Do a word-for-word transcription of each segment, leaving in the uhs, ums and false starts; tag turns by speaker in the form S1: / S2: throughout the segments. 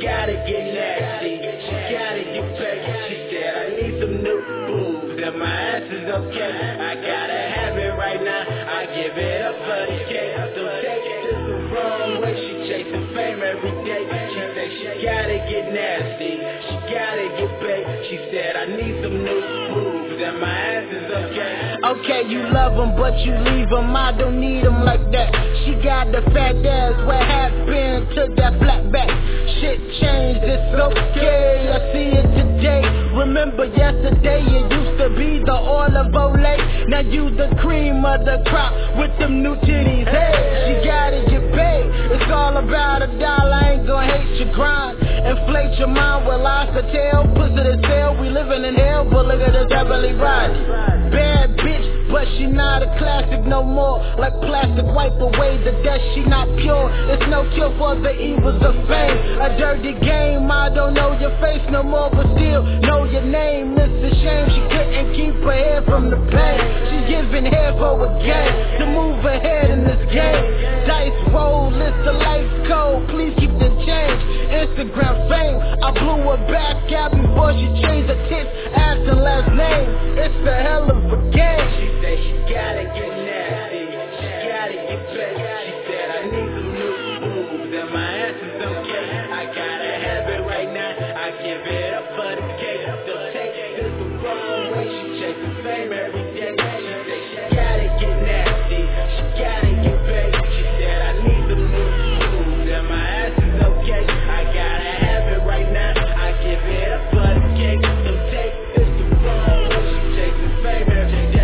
S1: gotta get nasty, she gotta get paid. She said I need some new boobs and my ass is okay. I gotta have it right now, I give it up for the cake. Don't take it the wrong way, she chasing fame every day. She said she gotta get nasty, she gotta get paid. She said I need some new boobs and my ass is okay. Okay, you love them, but you leave them. I don't need them like that. She got the fat ass. What happened to that flat back? Shit changed, it's okay. I see it today. Remember yesterday, it used to be the oil of Olay. Now you the cream of the crop with them new titties. Hey, she gotta get paid. It's all about a dollar. I ain't gonna hate your grind. Inflate your mind with lies to tell. Pussy to sell. We living in hell, but look at this heavenly body. Bad bitch, but she not a classic no more. Like plastic, wipe away the dust, she not pure. There's no cure for the evils of fame. A dirty game, I don't know your face no more, but still know your name. It's a shame she couldn't keep her head from the pain. She giving head for a game to move ahead in this game. Dice roll, list the life code, please keep the change. Instagram fame, I blew her back out before she changed her tits, ass and last name. It's a hell of a game. She said she gotta get nasty, she gotta get paid. She said I need some new boobs and my ass is okay. I gotta have it right now, I give it up for the cake. Don't take this the wrong way, she chasing fame every day. She said she gotta get nasty, she gotta get paid. She said I need some new boobs and my ass is okay. I gotta have it right now, I give it up for the cake. Don't take this the wrong way, she chasing fame every day.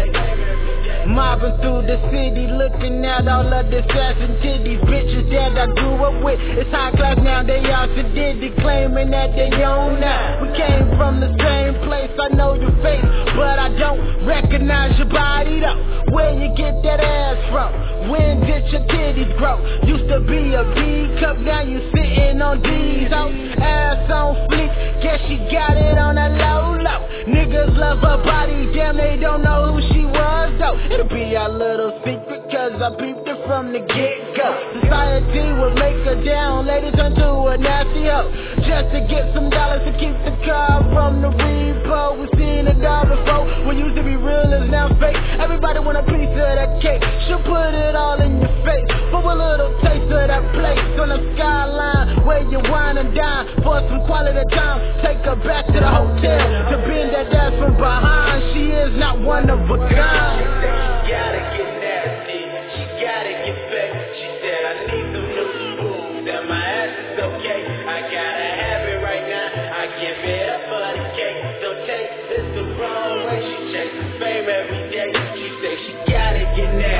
S1: Mobbing through the city, looking at all of this ass and titties. Bitches that I grew up with, it's high class now, they all sedity, claiming that they own now. We came from the same place, I know your face, but I don't recognize your body though. Where you get that ass from? When did your titties grow? Used to be a B cup, now you sitting on D's. Oh, ass on fleek, guess she got it on a low low. Niggas love her body, damn they don't know who she was though. It'll be our little secret, cause I peeped it from the get-go. Society will make her down, lady turn to a nasty hoe, just to get some dollars to keep the car from the repo. We've seen it all before, what used to be real is now fake. Everybody want a piece of that cake, she'll put it all in your face, for a little taste of that place on the skyline, where you wine and dine, for some quality time, take her back to the hotel, to bend that ass from behind, she is not one of a kind. She gotta get nasty, she gotta get back. She said I need some new boobs and my ass is okay. I gotta have it right now, I give it up for the cake. Don't take this the wrong way, she chasing fame every day. She said she gotta get nasty.